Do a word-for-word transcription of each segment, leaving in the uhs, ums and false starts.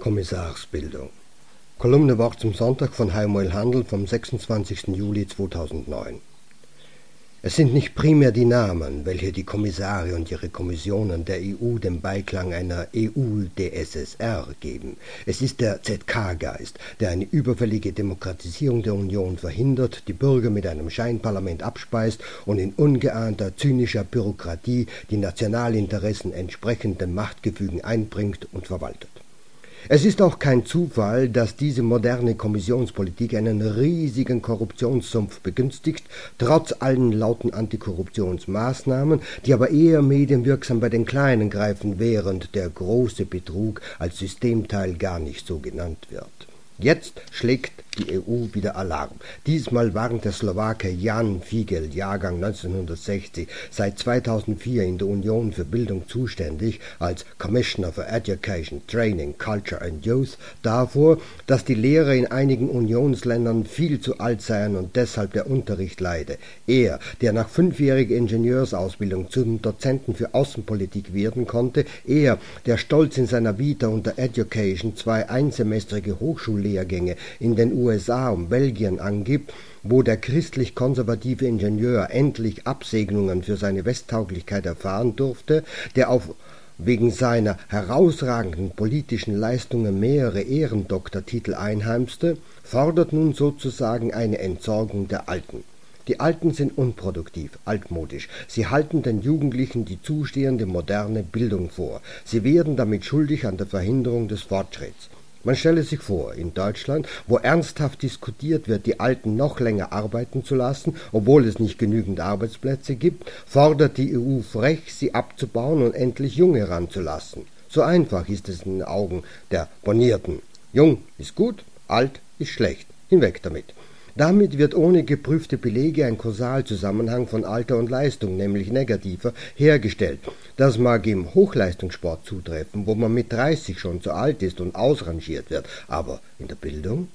Kommissarsbildung. Kolumne Wort zum Sonntag von Heimo Handel vom sechsundzwanzigsten Juli zweitausendneun. Es sind nicht primär die Namen, welche die Kommissare und ihre Kommissionen der E U den Beiklang einer E U-D S S R geben. Es ist der Z K-Geist, der eine überfällige Demokratisierung der Union verhindert, die Bürger mit einem Scheinparlament abspeist und in ungeahnter, zynischer Bürokratie die Nationalinteressen entsprechend dem Machtgefügen einbringt und verwaltet. Es ist auch kein Zufall, dass diese moderne Kommissionspolitik einen riesigen Korruptionssumpf begünstigt, trotz allen lauten Antikorruptionsmaßnahmen, die aber eher medienwirksam bei den Kleinen greifen, während der große Betrug als Systemteil gar nicht so genannt wird. Jetzt schlägt die E U wieder Alarm. Diesmal warnt der Slowake Jan Figeľ, Jahrgang neunzehnhundertsechzig, seit zweitausendvier in der Union für Bildung zuständig, als Commissioner for Education, Training, Culture and Youth, davor, dass die Lehrer in einigen Unionsländern viel zu alt seien und deshalb der Unterricht leide. Er, der nach fünfjähriger Ingenieursausbildung zum Dozenten für Außenpolitik werden konnte, er, der stolz in seiner Vita unter Education zwei einsemestrige Hochschullehrgänge in den U S A und Belgien angibt, wo der christlich-konservative Ingenieur endlich Absegnungen für seine Westtauglichkeit erfahren durfte, der auf wegen seiner herausragenden politischen Leistungen mehrere Ehrendoktortitel einheimste, fordert nun sozusagen eine Entsorgung der Alten. Die Alten sind unproduktiv, altmodisch. Sie halten den Jugendlichen die zustehende moderne Bildung vor. Sie werden damit schuldig an der Verhinderung des Fortschritts. Man stelle sich vor, in Deutschland, wo ernsthaft diskutiert wird, die Alten noch länger arbeiten zu lassen, obwohl es nicht genügend Arbeitsplätze gibt, fordert die E U frech, sie abzubauen und endlich Junge ranzulassen. So einfach ist es in den Augen der Bornierten. Jung ist gut, alt ist schlecht. Hinweg damit. Damit wird ohne geprüfte Belege ein Kausalzusammenhang von Alter und Leistung, nämlich negativer, hergestellt. Das mag im Hochleistungssport zutreffen, wo man mit dreißig schon zu alt ist und ausrangiert wird, aber in der Bildung?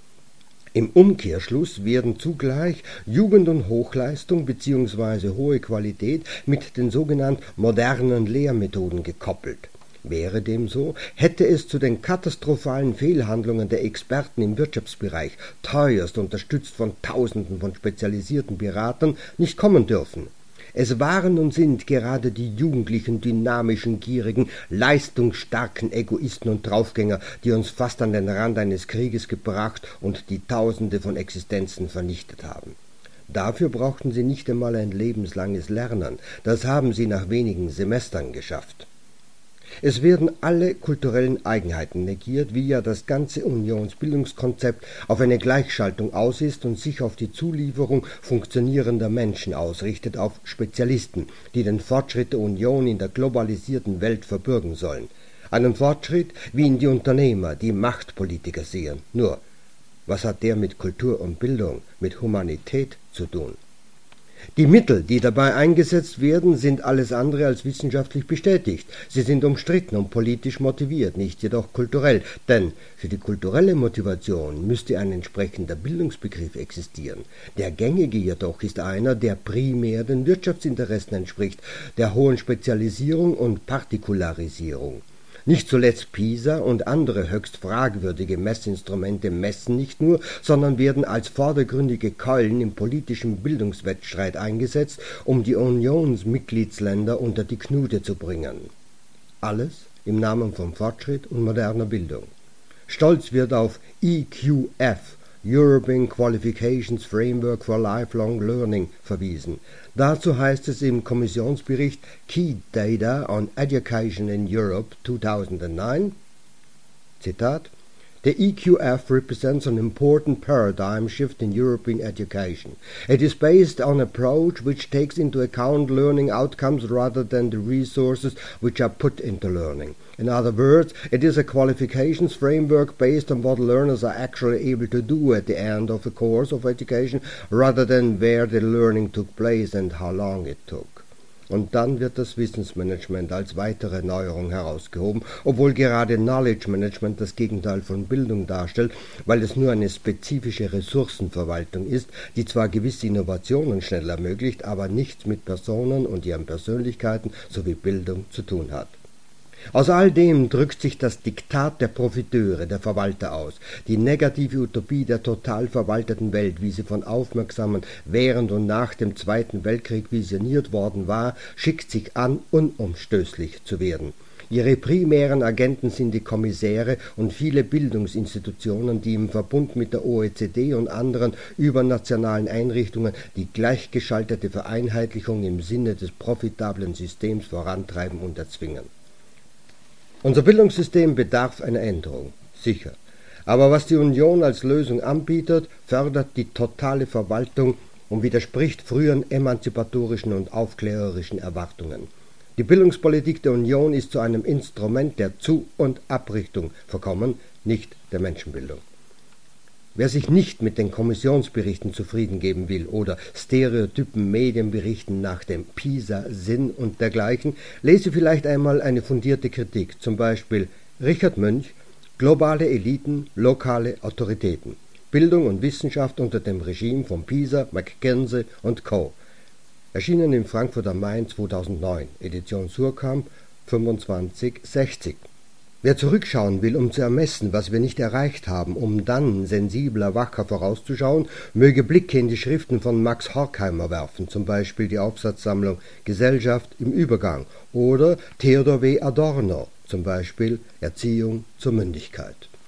Im Umkehrschluss werden zugleich Jugend und Hochleistung bzw. hohe Qualität mit den sogenannten modernen Lehrmethoden gekoppelt. Wäre dem so, hätte es zu den katastrophalen Fehlhandlungen der Experten im Wirtschaftsbereich, teuerst unterstützt von Tausenden von spezialisierten Beratern, nicht kommen dürfen. Es waren und sind gerade die jugendlichen, dynamischen, gierigen, leistungsstarken Egoisten und Draufgänger, die uns fast an den Rand eines Krieges gebracht und die Tausende von Existenzen vernichtet haben. Dafür brauchten sie nicht einmal ein lebenslanges Lernen, das haben sie nach wenigen Semestern geschafft. Es werden alle kulturellen Eigenheiten negiert, wie ja das ganze Unionsbildungskonzept auf eine Gleichschaltung aus ist und sich auf die Zulieferung funktionierender Menschen ausrichtet, auf Spezialisten, die den Fortschritt der Union in der globalisierten Welt verbürgen sollen. Einen Fortschritt, wie ihn die Unternehmer, die Machtpolitiker sehen. Nur, was hat der mit Kultur und Bildung, mit Humanität zu tun? Die Mittel, die dabei eingesetzt werden, sind alles andere als wissenschaftlich bestätigt. Sie sind umstritten und politisch motiviert, nicht jedoch kulturell, denn für die kulturelle Motivation müsste ein entsprechender Bildungsbegriff existieren. Der gängige jedoch ist einer, der primär den Wirtschaftsinteressen entspricht, der hohen Spezialisierung und Partikularisierung. Nicht zuletzt PISA und andere höchst fragwürdige Messinstrumente messen nicht nur, sondern werden als vordergründige Keulen im politischen Bildungswettstreit eingesetzt, um die Unionsmitgliedsländer unter die Knute zu bringen. Alles im Namen von Fortschritt und moderner Bildung. Stolz wird auf E Q F, European Qualifications Framework for Lifelong Learning, verwiesen. Dazu heißt es im Kommissionsbericht Key Data on Education in Europe zweitausendeneun, Zitat, The E Q F represents an important paradigm shift in European education. It is based on an approach which takes into account learning outcomes rather than the resources which are put into learning. In other words, it is a qualifications framework based on what learners are actually able to do at the end of a course of education rather than where the learning took place and how long it took. Und dann wird das Wissensmanagement als weitere Neuerung herausgehoben, obwohl gerade Knowledge Management das Gegenteil von Bildung darstellt, weil es nur eine spezifische Ressourcenverwaltung ist, die zwar gewisse Innovationen schnell ermöglicht, aber nichts mit Personen und ihren Persönlichkeiten sowie Bildung zu tun hat. Aus all dem drückt sich das Diktat der Profiteure, der Verwalter aus. Die negative Utopie der total verwalteten Welt, wie sie von Aufmerksamen während und nach dem Zweiten Weltkrieg visioniert worden war, schickt sich an, unumstößlich zu werden. Ihre primären Agenten sind die Kommissäre und viele Bildungsinstitutionen, die im Verbund mit der O E C D und anderen übernationalen Einrichtungen die gleichgeschaltete Vereinheitlichung im Sinne des profitablen Systems vorantreiben und erzwingen. Unser Bildungssystem bedarf einer Änderung, sicher. Aber was die Union als Lösung anbietet, fördert die totale Verwaltung und widerspricht früheren emanzipatorischen und aufklärerischen Erwartungen. Die Bildungspolitik der Union ist zu einem Instrument der Zu- und Abrichtung verkommen, nicht der Menschenbildung. Wer sich nicht mit den Kommissionsberichten zufrieden geben will oder stereotypen Medienberichten nach dem PISA-Sinn und dergleichen, lese vielleicht einmal eine fundierte Kritik, zum Beispiel Richard Münch, Globale Eliten, lokale Autoritäten, Bildung und Wissenschaft unter dem Regime von Pisa, McKinsey und Co. Erschienen im Frankfurt am Main zweitausendneun, Edition Suhrkamp fünfundzwanzig sechzig. Wer zurückschauen will, um zu ermessen, was wir nicht erreicht haben, um dann sensibler, wacher vorauszuschauen, möge Blicke in die Schriften von Max Horkheimer werfen, zum Beispiel die Aufsatzsammlung Gesellschaft im Übergang oder Theodor W. Adorno, zum Beispiel Erziehung zur Mündigkeit.